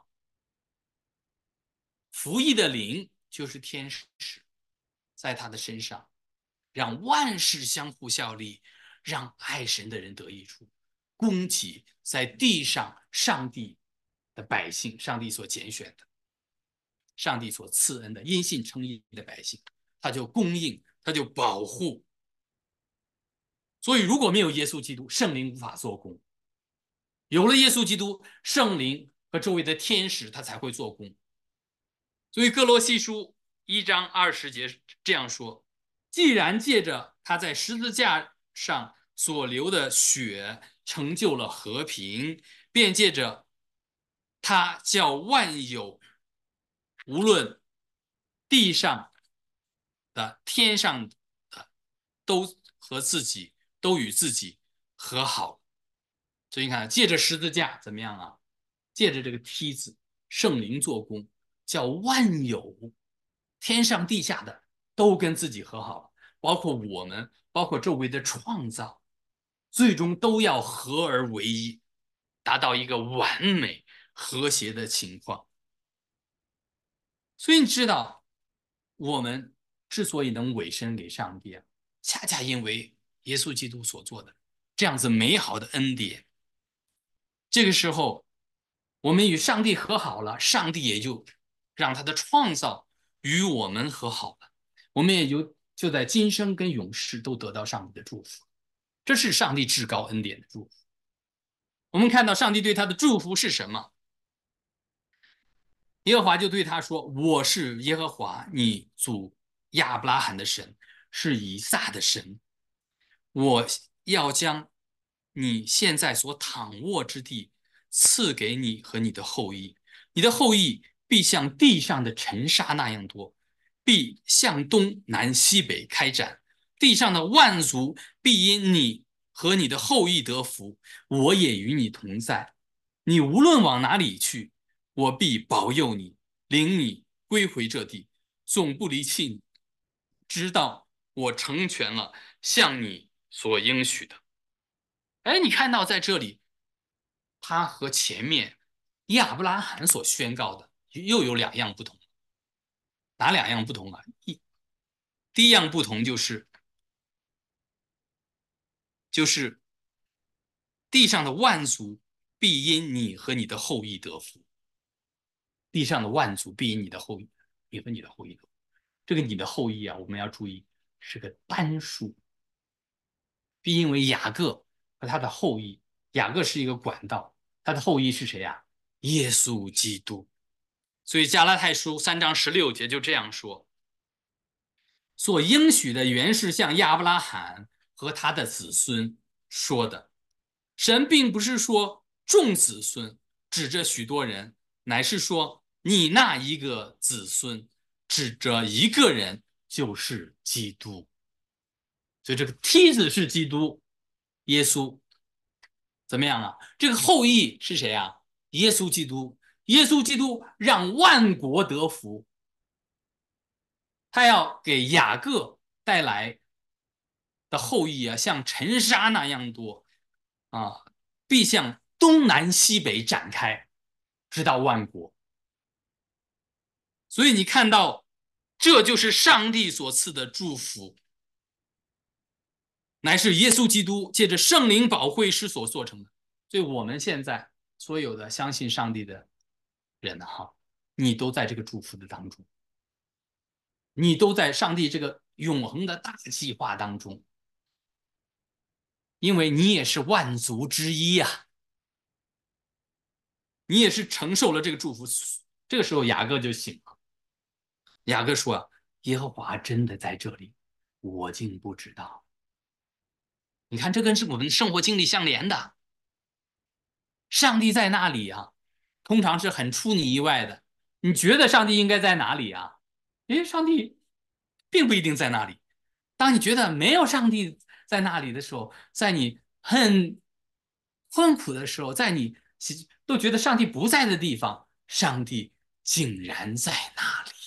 服役的灵就是天使，在他的身上让万事相互效力，让爱神的人得益处，供给在地上上帝的百姓，上帝所拣选的，上帝所赐恩的因信称义的百姓，他就供应，他就保护。所以如果没有耶稣基督，圣灵无法做工；有了耶稣基督，圣灵和周围的天使他才会做工。所以哥罗西书一章二十节这样说：既然借着他在十字架上所流的血成就了和平，便借着他叫万有，无论地上的、天上的，都和自己都与自己和好。所以你看，借着十字架怎么样啊？借着这个梯子，圣灵做工，叫万有，天上地下的都跟自己和好了，包括我们，包括周围的创造。 最终都要合而为一，达到一个完美和谐的情况。所以你知道，我们之所以能委身给上帝啊，恰恰因为耶稣基督所做的这样子美好的恩典。这个时候，我们与上帝和好了，上帝也就让他的创造与我们和好了，我们也就就在今生跟永世都得到上帝的祝福。这是上帝至高恩典的祝福。我们看到上帝对他的祝福是什么？耶和华就对他说：我是耶和华你祖亚伯拉罕的神，是以撒的神。我要将你现在所躺卧之地赐给你和你的后裔，你的后裔必像地上的尘沙那样多，必向东南西北开展，地上的万族必因你和你的后裔得福。我也与你同在，你无论往哪里去，我必保佑你，领你归回这地，总不离弃你，直到我成全了向你所应许的。哎，你看到在这里，他和前面亚伯拉罕所宣告的又有两样不同。哪两样不同啊？一第一样不同就是就是地上的万族必因你和你的后裔得福。地上的万族必因你的后裔，你和你的后裔得福。这个你的后裔啊，我们要注意是个单数，必因为雅各和他的后裔，雅各是一个管道，他的后裔是谁呀？耶稣基督。所以加拉太书三章十六节就这样说：所应许的原是向亚伯拉罕和他的子孙说的。神并不是说众子孙指着许多人，乃是说你那一个子孙指着一个人，就是基督。所以这个梯子是基督，耶稣。怎么样啊？这个后裔是谁啊？耶稣基督。耶稣基督让万国得福，他要给雅各带来的后裔啊，像尘沙那样多啊，必向东南西北展开，直到万国。所以你看到，这就是上帝所赐的祝福，乃是耶稣基督借着圣灵保惠师所做成的。所以我们现在所有的相信上帝的人哈，你都在这个祝福的当中，你都在上帝这个永恒的大计划当中，因为你也是万族之一呀、啊，你也是承受了这个祝福。这个时候雅各就醒了，雅各说啊，耶和华真的在这里，我竟不知道。你看，这跟我们生活经历相连的。上帝在那里啊，通常是很出你意外的。你觉得上帝应该在哪里啊？诶，上帝并不一定在那里。当你觉得没有上帝在那里的时候，在你很困苦的时候，在你都觉得上帝不在的地方，上帝竟然在那里。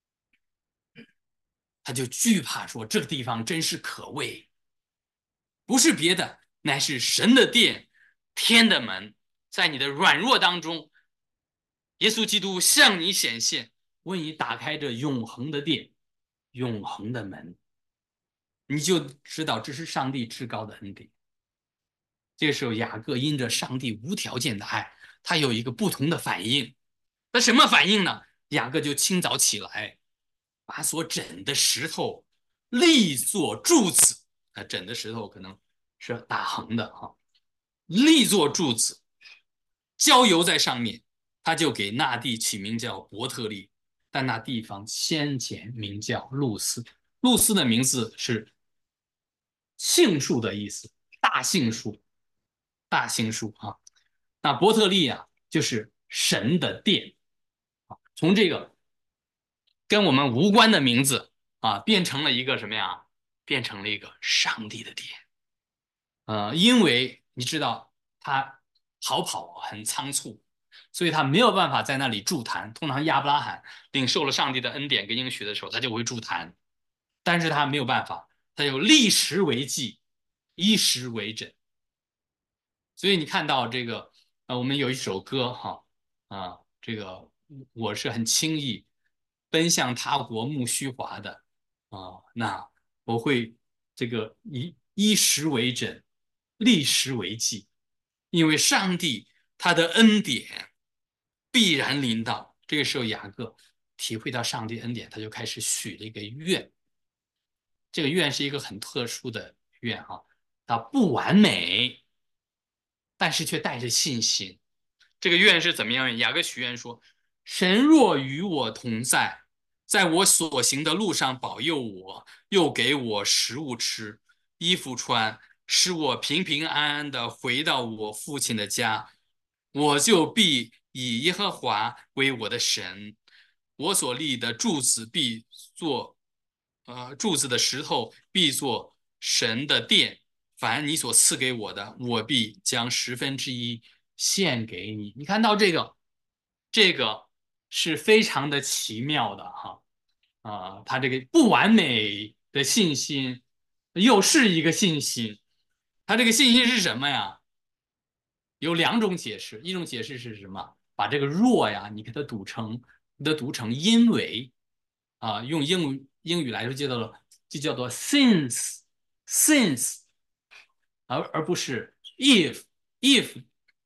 他就惧怕说，这个地方真是可畏，不是别的，乃是神的殿，天的门。在你的软弱当中，耶稣基督向你显现，为你打开这永恒的殿，永恒的门，你就知道这是上帝至高的恩典。这个时候，雅各因着上帝无条件的爱，他有一个不同的反应。那什么反应呢？雅各就清早起来，把所枕的石头立作柱子。啊，枕的石头可能是打横的哈，立作柱子，浇油在上面。他就给那地起名叫伯特利，但那地方先前名叫路斯。路斯的名字是杏树的意思，大杏树，大杏树啊。那伯特利啊，就是神的殿。从这个跟我们无关的名字啊，变成了一个什么呀？变成了一个上帝的殿。呃，因为你知道他逃跑很仓促，所以他没有办法在那里筑坛。通常亚伯拉罕领受了上帝的恩典跟应许的时候，他就会筑坛，但是他没有办法，他有立石为记，依石为枕。 所以你看到这个，呃，我们有一首歌哈，啊，这个我是很轻易奔向他国慕虚华的啊，那我会这个以依时为枕，立时为记，因为上帝他的恩典必然临到。这个时候，雅各体会到上帝恩典，他就开始许了一个愿。这个愿是一个很特殊的愿哈，它不完美，但是却带着信心。这个愿是怎么样？雅各许愿说：神若与我同在，在我所行的路上保佑我，又给我食物吃，衣服穿，使我平平安安的回到我父亲的家，我就必以耶和华为我的神，我所立的柱子必做，呃，柱子的石头必做神的殿。凡你所赐给我的，我必将十分之一献给你。你看到这个，这个是非常的奇妙的哈啊、呃他这个不完美的信心又是一个信心，他这个信心是什么呀？有两种解释，一种解释是什么？把这个若呀，你给它读成，你的读成因为啊、用英语英语来说就叫做就叫做 since since 而而不是 if if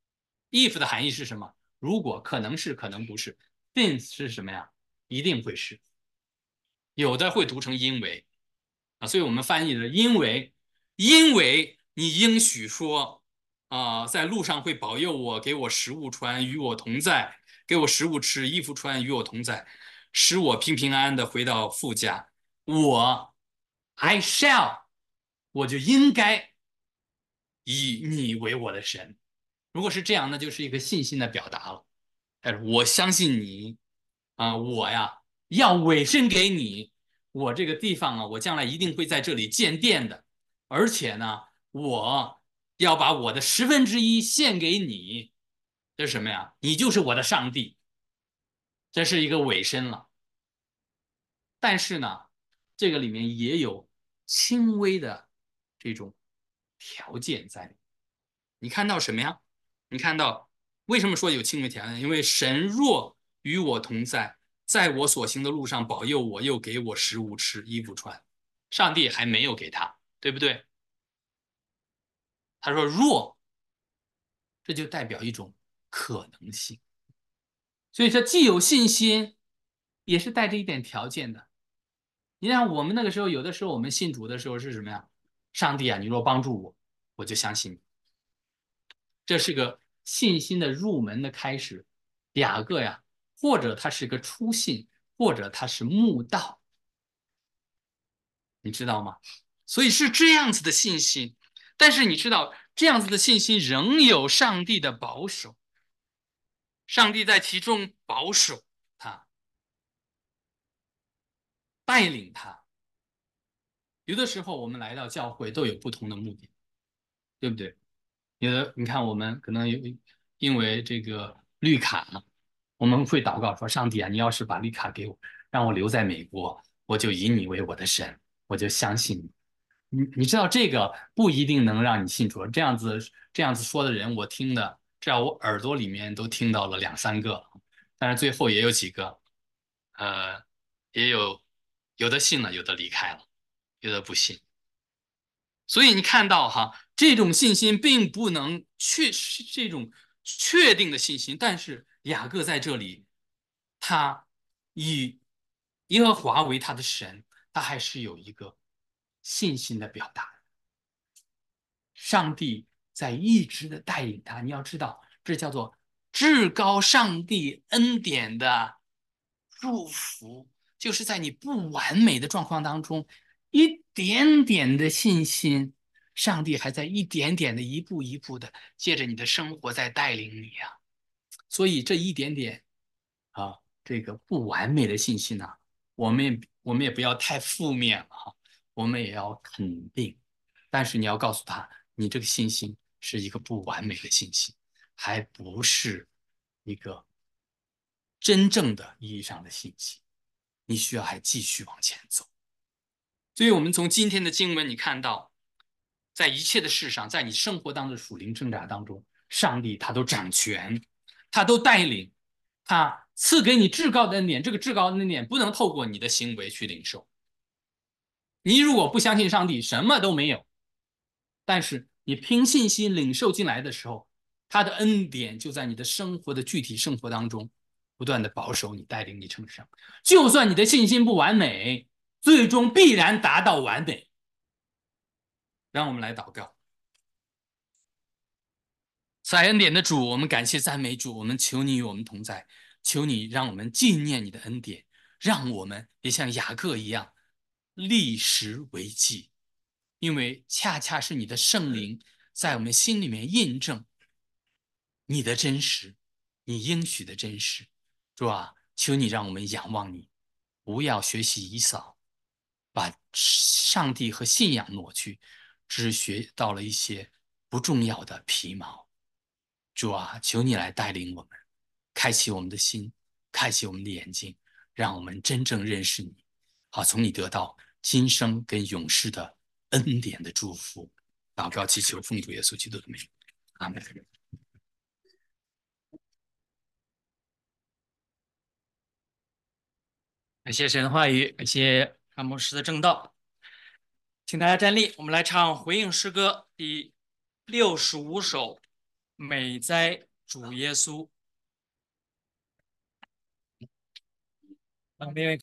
if 的含义是什么？如果可能是，可能不是。since 是什么呀？一定会是。有的会读成因为啊，所以我们翻译的因为，因为你应许说啊，在路上会保佑我，给我食物穿，与我同在，给我食物吃，衣服穿，与我同在，使我平平安安的回到父家。我 I shall，我就应该以你为我的神。如果是这样，那就是一个信心的表达了。但是我相信你啊、我呀要委身给你，我这个地方啊，我将来一定会在这里建殿的，而且呢，我要把我的十分之一献给你。这是什么呀？你就是我的上帝，这是一个委身了。但是呢，这个里面也有轻微的这种条件在里面。你看到什么呀？你看到为什么说有轻微条件？因为神若与我同在，在我所行的路上保佑我，又给我食物吃，衣服穿。上帝还没有给他，对不对？他说若，这就代表一种可能性。所以他既有信心，也是带着一点条件的。你看我们那个时候，有的时候我们信主的时候是什么呀？上帝啊，你若帮助我，我就相信你。这是个信心的入门的开始。雅各呀，或者他是个初信，或者他是慕道，你知道吗？所以是这样子的信心。但是你知道，这样子的信心仍有上帝的保守，上帝在其中保守他，带领他。有的时候我们来到教会都有不同的目的，对不对？有的你看我们可能有因为这个绿卡，我们会祷告说：上帝啊，你要是把绿卡给我，让我留在美国，我就以你为我的神，我就相信你。你你知道这个不一定能让你信主，这样子这样子说的人，我听的，至少我耳朵里面都听到了两三个，但是最后也有几个，呃，也有有的信了，有的离开了，有的不信。所以你看到哈，这种信心并不能确是这种确定的信心，但是雅各在这里，他以耶和华为他的神，他还是有一个信心的表达。上帝在一直的带领他，你要知道，这叫做至高上帝恩典的祝福，就是在你不完美的状况当中，一点点的信心，上帝还在一点点的、一步一步的借着你的生活在带领你啊。所以这一点点啊，这个不完美的信心呢、啊，我们也我们也不要太负面了哈，我们也要肯定。但是你要告诉他，你这个信心是一个不完美的信心，还不是一个真正的意义上的信心。你需要还继续往前走。所以，我们从今天的经文你看到， 在一切的事上，在你生活当中的属灵挣扎当中，上帝他都掌权，他都带领，他赐给你至高的恩典。这个至高的恩典不能透过你的行为去领受。你如果不相信上帝，什么都没有。但是你凭信心领受进来的时候，他的恩典就在你的生活的具体生活当中不断的保守你，带领你成长。就算你的信心不完美，最终必然达到完美。让我们来祷告。在恩典的主，我们感谢赞美主，我们求你与我们同在，求你让我们纪念你的恩典，让我们也像雅各一样立时为记，因为恰恰是你的圣灵在我们心里面印证你的真实，你应许的真实。主啊，求你让我们仰望你，不要学习以扫，把上帝和信仰挪去，只学到了一些不重要的皮毛。主啊，求你来带领我们，开启我们的心，开启我们的眼睛，让我们真正认识你，好从你得到今生跟永世的恩典的祝福。祷告祈求奉主耶稣基督的名，阿门。 感谢神的话语，感谢阿牧师的正道，请大家站立，我们来唱回应诗歌第六十五首《美哉主耶稣》。当边